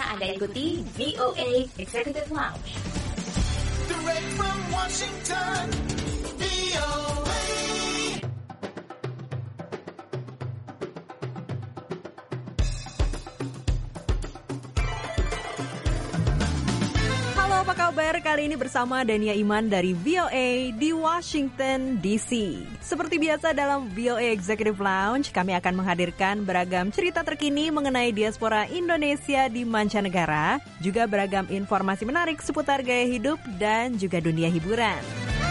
Anda ikuti VOA Executive Lounge. Direct from Washington, VOA. Halo, apa kabar? Kali ini bersama Dania Iman dari VOA di Washington DC. Seperti biasa dalam VOA Executive Lounge, kami akan menghadirkan beragam cerita terkini mengenai diaspora Indonesia di mancanegara, juga beragam informasi menarik seputar gaya hidup dan juga dunia hiburan.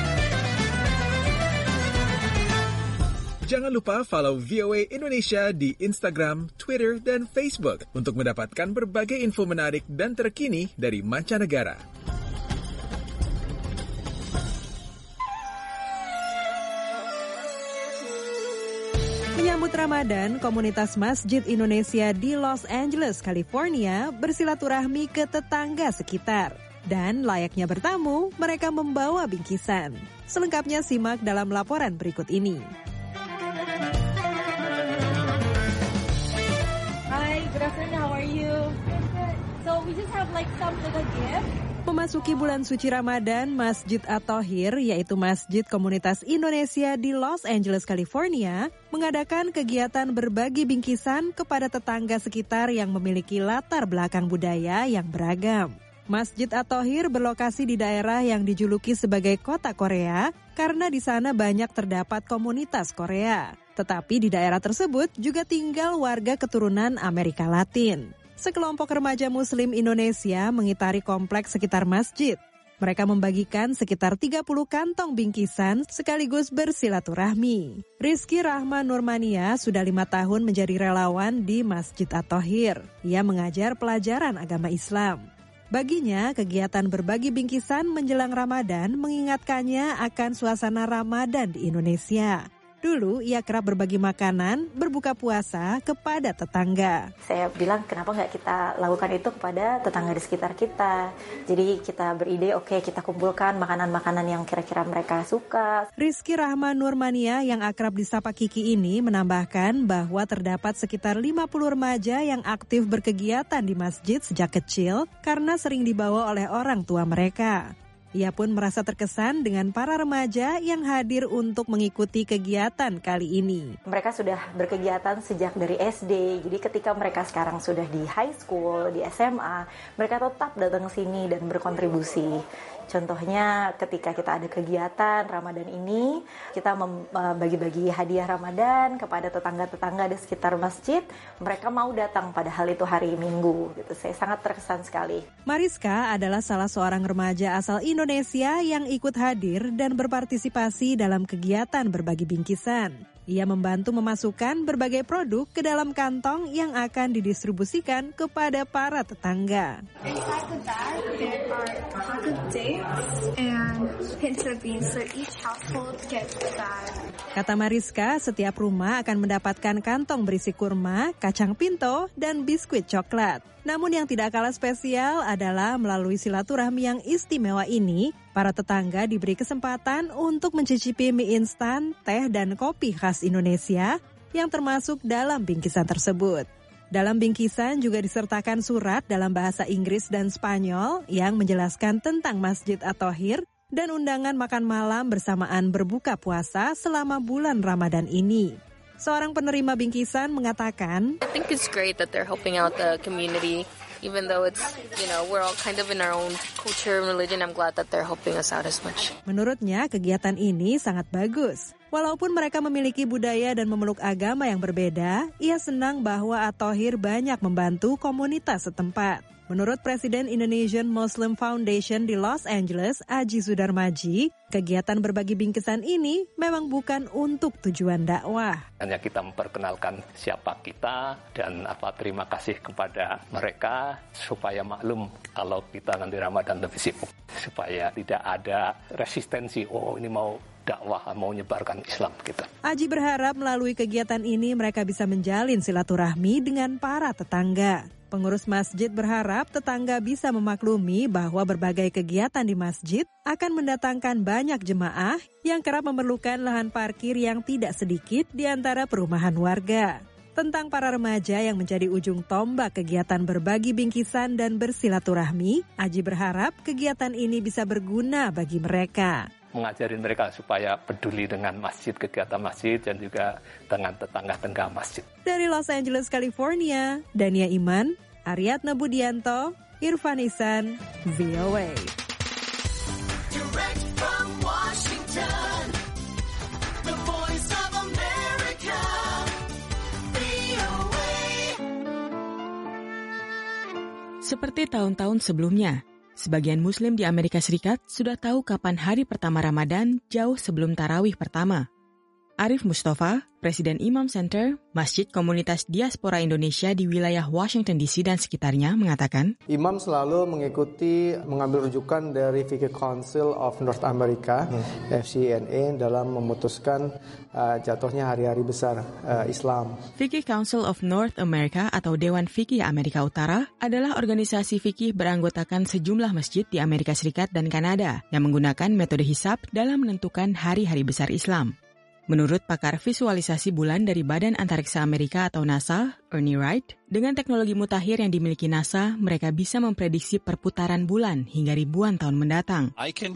Jangan lupa follow VOA Indonesia di Instagram, Twitter, dan Facebook untuk mendapatkan berbagai info menarik dan terkini dari mancanegara. Menyambut Ramadan, komunitas Masjid Indonesia di Los Angeles, California bersilaturahmi ke tetangga sekitar. Dan layaknya bertamu, mereka membawa bingkisan. Selengkapnya simak dalam laporan berikut ini. Hi, good afternoon. How are you? Good. So we just have like some little gift. Memasuki bulan suci Ramadan, Masjid At-Thohir, yaitu Masjid Komunitas Indonesia di Los Angeles, California, mengadakan kegiatan berbagi bingkisan kepada tetangga sekitar yang memiliki latar belakang budaya yang beragam. Masjid At-Thohir berlokasi di daerah yang dijuluki sebagai kota Korea karena di sana banyak terdapat komunitas Korea. Tetapi di daerah tersebut juga tinggal warga keturunan Amerika Latin. Sekelompok remaja Muslim Indonesia mengitari kompleks sekitar masjid. Mereka membagikan sekitar 30 kantong bingkisan sekaligus bersilaturahmi. Rizky Rahma Nurmania sudah 5 tahun menjadi relawan di Masjid At-Thohir. Ia mengajar pelajaran agama Islam. Baginya, kegiatan berbagi bingkisan menjelang Ramadan mengingatkannya akan suasana Ramadan di Indonesia. Dulu, ia kerap berbagi makanan, berbuka puasa kepada tetangga. Saya bilang, kenapa nggak kita lakukan itu kepada tetangga di sekitar kita? Jadi kita beride, oke, kita kumpulkan makanan-makanan yang kira-kira mereka suka. Rizky Rahma Nurmania yang akrab disapa Kiki ini menambahkan bahwa terdapat sekitar 50 remaja yang aktif berkegiatan di masjid sejak kecil karena sering dibawa oleh orang tua mereka. Ia pun merasa terkesan dengan para remaja yang hadir untuk mengikuti kegiatan kali ini. Mereka sudah berkegiatan sejak dari SD, jadi ketika mereka sekarang sudah di high school, di SMA, mereka tetap datang ke sini dan berkontribusi. Contohnya ketika kita ada kegiatan Ramadan ini, kita bagi-bagi hadiah Ramadan kepada tetangga-tetangga di sekitar masjid. Mereka mau datang padahal itu hari Minggu. Gitu. Saya sangat terkesan sekali. Mariska adalah salah seorang remaja asal Indonesia yang ikut hadir dan berpartisipasi dalam kegiatan berbagi bingkisan. Ia membantu memasukkan berbagai produk ke dalam kantong yang akan didistribusikan kepada para tetangga. Inside the bag, there are pack of dates and pinto beans, so each household gets a bag. Kata Mariska, setiap rumah akan mendapatkan kantong berisi kurma, kacang pinto, dan biskuit coklat. Namun yang tidak kalah spesial adalah melalui silaturahmi yang istimewa ini, para tetangga diberi kesempatan untuk mencicipi mie instan, teh, dan kopi khas Indonesia yang termasuk dalam bingkisan tersebut. Dalam bingkisan juga disertakan surat dalam bahasa Inggris dan Spanyol yang menjelaskan tentang Masjid At-Thohir dan undangan makan malam bersamaan berbuka puasa selama bulan Ramadan ini. Seorang penerima bingkisan mengatakan, I think it's great that they're helping out the community. Even though it's, we're all kind of in our own culture and religion, I'm glad that they're helping us out as much. Menurutnya, kegiatan ini sangat bagus. Walaupun mereka memiliki budaya dan memeluk agama yang berbeda, ia senang bahwa At-Thohir banyak membantu komunitas setempat. Menurut Presiden Indonesian Muslim Foundation di Los Angeles, Aji Sudarmaji, kegiatan berbagi bingkisan ini memang bukan untuk tujuan dakwah. Hanya kita memperkenalkan siapa kita dan terima kasih kepada mereka supaya maklum kalau kita nanti Ramadan lebih sibuk. Supaya tidak ada resistensi, ini mau dakwah, mau menyebarkan Islam gitu. Aji berharap melalui kegiatan ini mereka bisa menjalin silaturahmi dengan para tetangga. Pengurus masjid berharap tetangga bisa memaklumi bahwa berbagai kegiatan di masjid akan mendatangkan banyak jemaah yang kerap memerlukan lahan parkir yang tidak sedikit di antara perumahan warga. Tentang para remaja yang menjadi ujung tombak kegiatan berbagi bingkisan dan bersilaturahmi, Aji berharap kegiatan ini bisa berguna bagi mereka. Mengajarin mereka supaya peduli dengan masjid, kegiatan masjid, dan juga dengan tetangga-tetangga masjid. Dari Los Angeles, California, Dania Iman, Aryatna Budianto, Irfan Ihsan, VOA. Direct from Washington, the voice of America, VOA. Seperti tahun-tahun sebelumnya, sebagian Muslim di Amerika Serikat sudah tahu kapan hari pertama Ramadan jauh sebelum tarawih pertama. Arif Mustafa, Presiden Imam Center, Masjid Komunitas Diaspora Indonesia di wilayah Washington DC dan sekitarnya, mengatakan, Imam selalu mengambil rujukan dari Fiqh Council of North America, FCNA, dalam memutuskan jatuhnya hari-hari besar Islam. Fiqh Council of North America atau Dewan Fikih Amerika Utara adalah organisasi fikih beranggotakan sejumlah masjid di Amerika Serikat dan Kanada yang menggunakan metode hisab dalam menentukan hari-hari besar Islam. Menurut pakar visualisasi bulan dari Badan Antariksa Amerika atau NASA, Ernie Wright, dengan teknologi mutakhir yang dimiliki NASA, mereka bisa memprediksi perputaran bulan hingga ribuan tahun mendatang.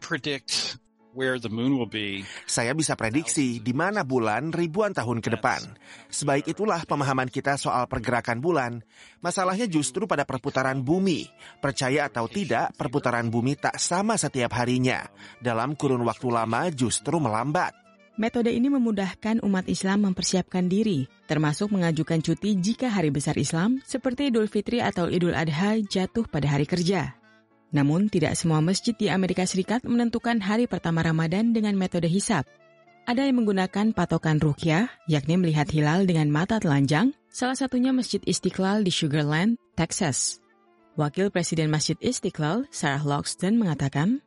Saya bisa prediksi di mana bulan ribuan tahun ke depan. Sebaik itulah pemahaman kita soal pergerakan bulan. Masalahnya justru pada perputaran bumi. Percaya atau tidak, perputaran bumi tak sama setiap harinya. Dalam kurun waktu lama justru melambat. Metode ini memudahkan umat Islam mempersiapkan diri, termasuk mengajukan cuti jika hari besar Islam seperti Idul Fitri atau Idul Adha jatuh pada hari kerja. Namun, tidak semua masjid di Amerika Serikat menentukan hari pertama Ramadan dengan metode hisab. Ada yang menggunakan patokan ruqyah, yakni melihat hilal dengan mata telanjang, salah satunya Masjid Istiqlal di Sugar Land, Texas. Wakil Presiden Masjid Istiqlal, Sarah Loxton, mengatakan,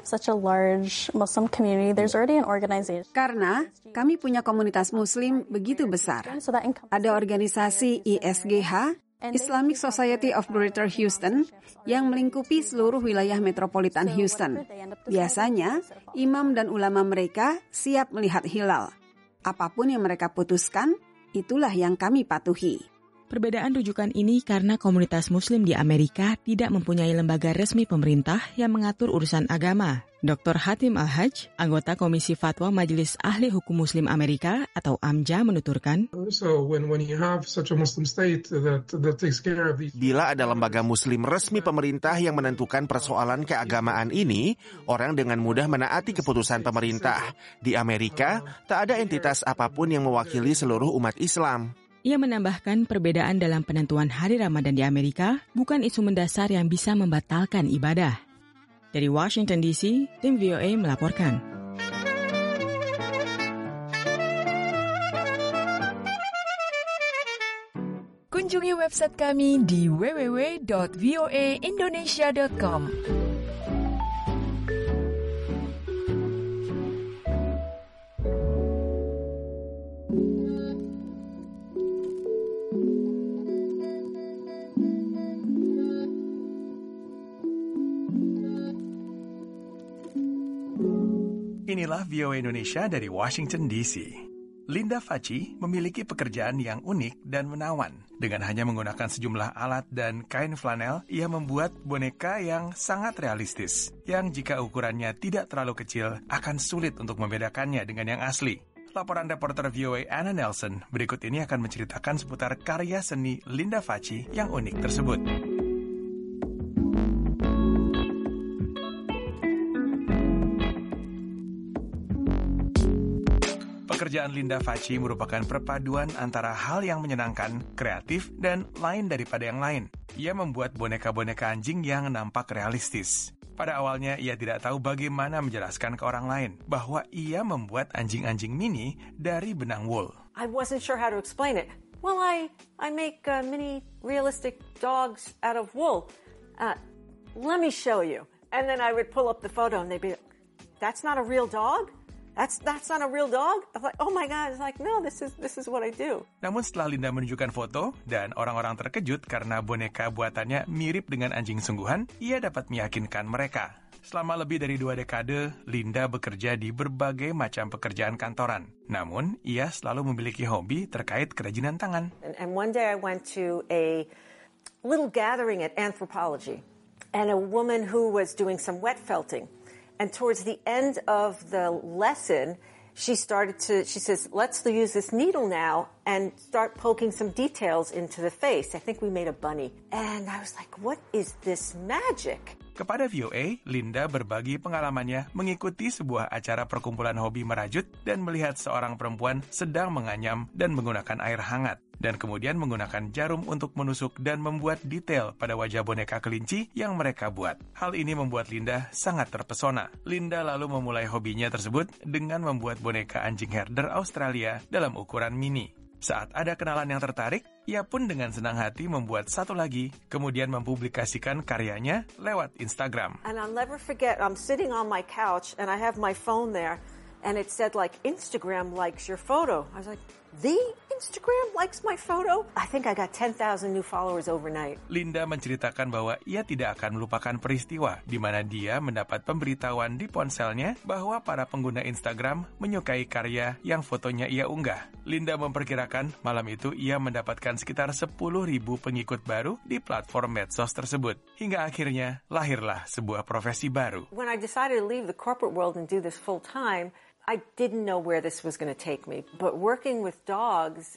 Karena kami punya komunitas Muslim begitu besar. Ada organisasi ISGH, Islamic Society of Greater Houston, yang melingkupi seluruh wilayah metropolitan Houston. Biasanya, imam dan ulama mereka siap melihat hilal. Apapun yang mereka putuskan, itulah yang kami patuhi. Perbedaan rujukan ini karena komunitas Muslim di Amerika tidak mempunyai lembaga resmi pemerintah yang mengatur urusan agama. Dr. Hatim Al-Hajj, anggota Komisi Fatwa Majelis Ahli Hukum Muslim Amerika atau AMJA, menuturkan, bila ada lembaga Muslim resmi pemerintah yang menentukan persoalan keagamaan ini, orang dengan mudah menaati keputusan pemerintah. Di Amerika, tak ada entitas apapun yang mewakili seluruh umat Islam. Ia menambahkan perbedaan dalam penentuan hari Ramadan di Amerika bukan isu mendasar yang bisa membatalkan ibadah. Dari Washington DC, tim VOA melaporkan. Kunjungi website kami di www.voaindonesia.com. Inilah VOA Indonesia dari Washington DC. Linda Facci memiliki pekerjaan yang unik dan menawan. Dengan hanya menggunakan sejumlah alat dan kain flanel, ia membuat boneka yang sangat realistis, yang jika ukurannya tidak terlalu kecil, akan sulit untuk membedakannya dengan yang asli. Laporan reporter VOA Anna Nelson berikut ini akan menceritakan seputar karya seni Linda Facci yang unik tersebut. Pekerjaan Linda Facci merupakan perpaduan antara hal yang menyenangkan, kreatif, dan lain daripada yang lain. Ia membuat boneka-boneka anjing yang nampak realistis. Pada awalnya, ia tidak tahu bagaimana menjelaskan ke orang lain bahwa ia membuat anjing-anjing mini dari benang wool. I wasn't sure how to explain it. Well, I make mini realistic dogs out of wool. Let me show you. And then I would pull up the photo and they'd be, that's not a real dog? That's not a real dog? I was like, oh my God. It's like, no, this is what I do. Namun setelah Linda menunjukkan foto dan orang-orang terkejut karena boneka buatannya mirip dengan anjing sungguhan, ia dapat meyakinkan mereka. Selama lebih dari 2 dekade, Linda bekerja di berbagai macam pekerjaan kantoran. Namun, ia selalu memiliki hobi terkait kerajinan tangan. And one day I went to a little gathering at Anthropology, and a woman who was doing some wet felting. And towards the end of the lesson, she says, let's use this needle now and start poking some details into the face. I think we made a bunny. And I was like, what is this magic? Kepada VOA, Linda berbagi pengalamannya mengikuti sebuah acara perkumpulan hobi merajut dan melihat seorang perempuan sedang menganyam dan menggunakan air hangat. Dan kemudian menggunakan jarum untuk menusuk dan membuat detail pada wajah boneka kelinci yang mereka buat. Hal ini membuat Linda sangat terpesona. Linda lalu memulai hobinya tersebut dengan membuat boneka anjing herder Australia dalam ukuran mini. Saat ada kenalan yang tertarik, ia pun dengan senang hati membuat satu lagi, kemudian mempublikasikan karyanya lewat Instagram. And I'll never forget, I'm sitting on my couch and I have my phone there and it said like, Instagram likes your photo. I was like, the Instagram likes my photo? I think I got 10,000 new followers overnight. Linda menceritakan bahwa ia tidak akan melupakan peristiwa di mana dia mendapat pemberitahuan di ponselnya bahwa para pengguna Instagram menyukai karya yang fotonya ia unggah. Linda memperkirakan malam itu ia mendapatkan sekitar 10.000 pengikut baru di platform medsos tersebut. Hingga akhirnya lahirlah sebuah profesi baru. When I decided to leave the corporate world and do this full time, I didn't know where this was going to take me. But working with dogs,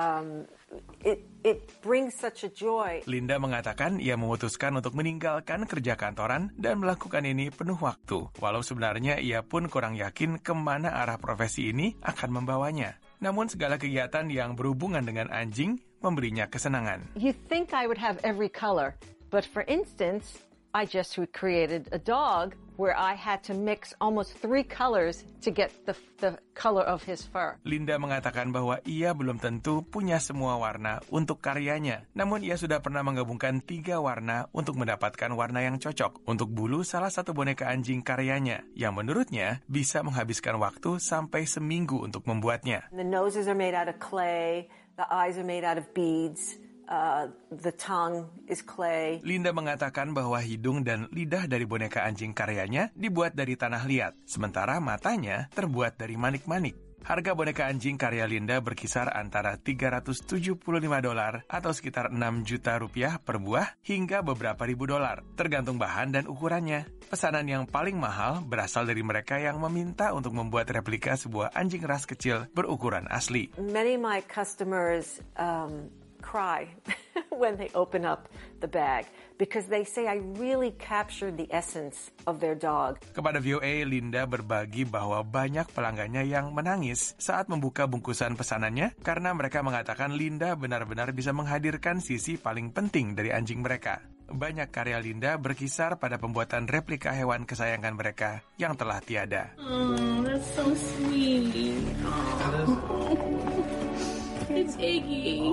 it brings such a joy. Linda mengatakan ia memutuskan untuk meninggalkan kerja kantoran dan melakukan ini penuh waktu. Walau sebenarnya ia pun kurang yakin kemana arah profesi ini akan membawanya. Namun segala kegiatan yang berhubungan dengan anjing memberinya kesenangan. You think I would have every color, but for instance, I just recreated a dog where I had to mix almost 3 colors to get the color of his fur. Linda mengatakan bahwa ia belum tentu punya semua warna untuk karyanya. Namun ia sudah pernah menggabungkan 3 warna untuk mendapatkan warna yang cocok untuk bulu salah satu boneka anjing karyanya, yang menurutnya bisa menghabiskan waktu sampai seminggu untuk membuatnya. The noses are made out of clay, the eyes are made out of beads. The tongue is clay. Linda mengatakan bahwa hidung dan lidah dari boneka anjing karyanya dibuat dari tanah liat, sementara matanya terbuat dari manik-manik. Harga boneka anjing karya Linda berkisar antara $375 atau sekitar 6 juta rupiah per buah hingga beberapa ribu dolar, tergantung bahan dan ukurannya. Pesanan yang paling mahal berasal dari mereka yang meminta untuk membuat replika sebuah anjing ras kecil berukuran asli. Many of my customers cry when they open up the bag because they say I really captured the essence of their dog. Kepada VOA, Linda berbagi bahwa banyak pelanggannya yang menangis saat membuka bungkusan pesanannya karena mereka mengatakan Linda benar-benar bisa menghadirkan sisi paling penting dari anjing mereka. Banyak karya Linda berkisar pada pembuatan replika hewan kesayangan mereka yang telah tiada. Oh, that's so sweet. Oh. It's Iggy.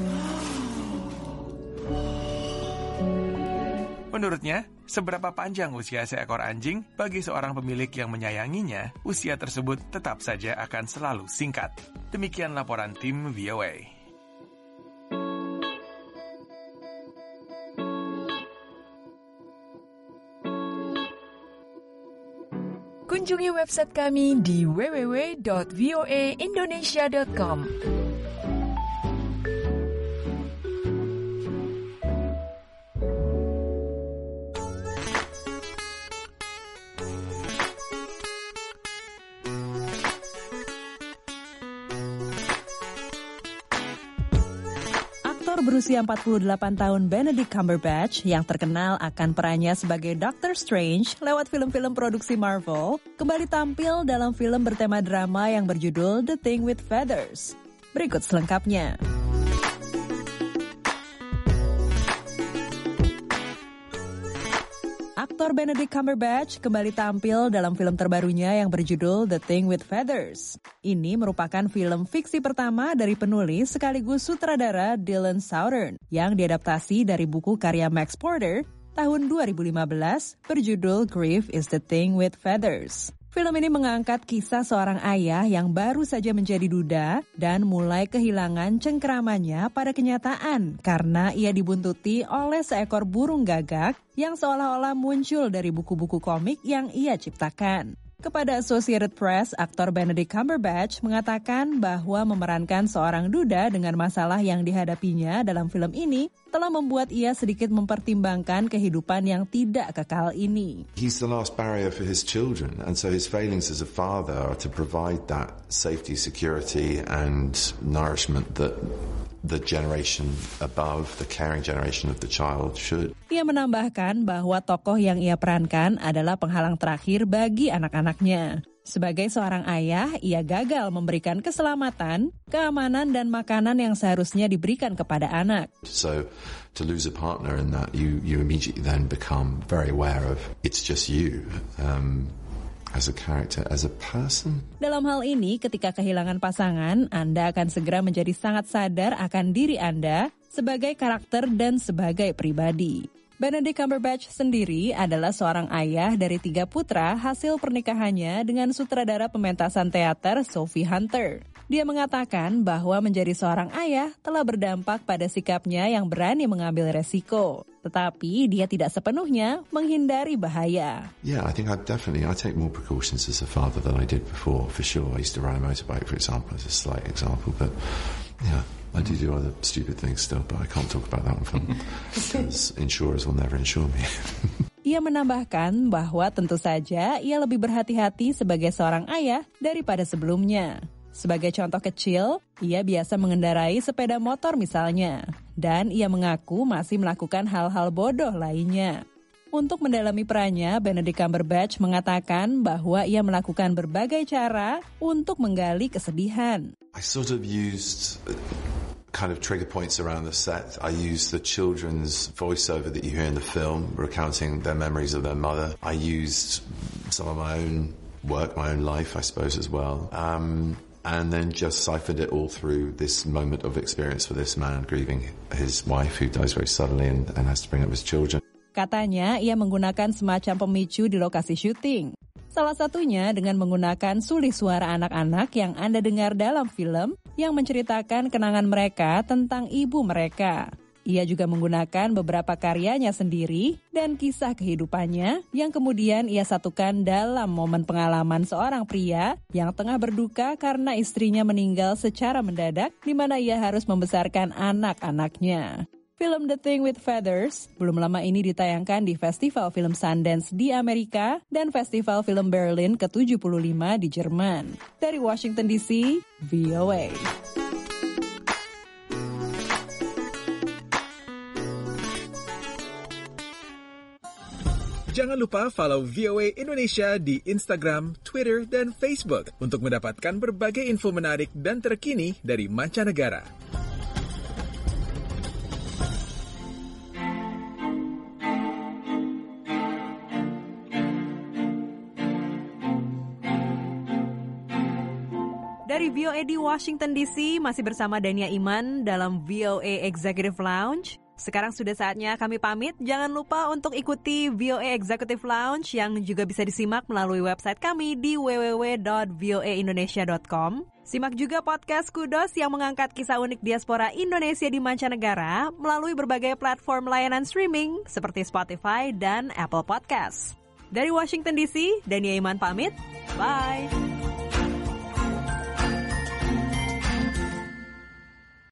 Menurutnya, seberapa panjang usia seekor anjing bagi seorang pemilik yang menyayanginya, usia tersebut tetap saja akan selalu singkat. Demikian laporan tim VOA. Kunjungi website kami di www.voaindonesia.com. Berusia 48 tahun Benedict Cumberbatch yang terkenal akan perannya sebagai Doctor Strange lewat film-film produksi Marvel kembali tampil dalam film bertema drama yang berjudul The Thing with Feathers. Berikut selengkapnya. Aktor Benedict Cumberbatch kembali tampil dalam film terbarunya yang berjudul The Thing with Feathers. Ini merupakan film fiksi pertama dari penulis sekaligus sutradara Dylan Southern yang diadaptasi dari buku karya Max Porter tahun 2015 berjudul Grief is the Thing with Feathers. Film ini mengangkat kisah seorang ayah yang baru saja menjadi duda dan mulai kehilangan cengkeramannya pada kenyataan karena ia dibuntuti oleh seekor burung gagak yang seolah-olah muncul dari buku-buku komik yang ia ciptakan. Kepada Associated Press, aktor Benedict Cumberbatch mengatakan bahwa memerankan seorang duda dengan masalah yang dihadapinya dalam film ini telah membuat ia sedikit mempertimbangkan kehidupan yang tidak kekal ini. He's the last barrier for his children, and so his failings as a father are to provide that safety, security, and nourishment that the generation above, the caring generation of the child should. Ia menambahkan bahwa tokoh yang ia perankan adalah penghalang terakhir bagi anak-anaknya. Sebagai seorang ayah, ia gagal memberikan keselamatan, keamanan, dan makanan yang seharusnya diberikan kepada anak. So, to lose a partner in that, you immediately then become very aware of it's just you. As a character, as a person. Dalam hal ini, ketika kehilangan pasangan, Anda akan segera menjadi sangat sadar akan diri Anda sebagai karakter dan sebagai pribadi. Benedict Cumberbatch sendiri adalah seorang ayah dari 3 putra hasil pernikahannya dengan sutradara pementasan teater Sophie Hunter. Dia mengatakan bahwa menjadi seorang ayah telah berdampak pada sikapnya yang berani mengambil resiko. Tetapi dia tidak sepenuhnya menghindari bahaya. Yeah, I think I take more precautions as a father than I did before, for sure. I used to ride a motorbike, for example, as a slight example, but yeah, I do other stupid things still, but I can't talk about that on film, because insurers will never insure me. Ia menambahkan bahwa tentu saja ia lebih berhati-hati sebagai seorang ayah daripada sebelumnya. Sebagai contoh kecil, ia biasa mengendarai sepeda motor misalnya, dan ia mengaku masih melakukan hal-hal bodoh lainnya. Untuk mendalami perannya, Benedict Cumberbatch mengatakan bahwa ia melakukan berbagai cara untuk menggali kesedihan. I sort of used kind of trigger points around the set. I used the children's voiceover that you hear in the film, recounting their memories of their mother. I used some of my own work, my own life, I suppose, as well. And then just siphoned it all through this moment of experience for this man grieving his wife who dies very suddenly and has to bring up his children. Katanya ia menggunakan semacam pemicu di lokasi syuting. Salah satunya dengan menggunakan sulih suara anak-anak yang Anda dengar dalam film yang menceritakan kenangan mereka tentang ibu mereka. Ia juga menggunakan beberapa karyanya sendiri dan kisah kehidupannya yang kemudian ia satukan dalam momen pengalaman seorang pria yang tengah berduka karena istrinya meninggal secara mendadak di mana ia harus membesarkan anak-anaknya. Film The Thing with Feathers belum lama ini ditayangkan di Festival Film Sundance di Amerika dan Festival Film Berlin ke-75 di Jerman. Dari Washington DC, VOA. Jangan lupa follow VOA Indonesia di Instagram, Twitter, dan Facebook untuk mendapatkan berbagai info menarik dan terkini dari mancanegara. Dari VOA di Washington DC, masih bersama Dania Iman dalam VOA Executive Lounge. Sekarang sudah saatnya kami pamit. Jangan lupa untuk ikuti VOA Executive Lounge yang juga bisa disimak melalui website kami di www.voaindonesia.com. Simak juga podcast Kudos yang mengangkat kisah unik diaspora Indonesia di mancanegara melalui berbagai platform layanan streaming seperti Spotify dan Apple Podcasts. Dari Washington DC, Dania Iman pamit. Bye!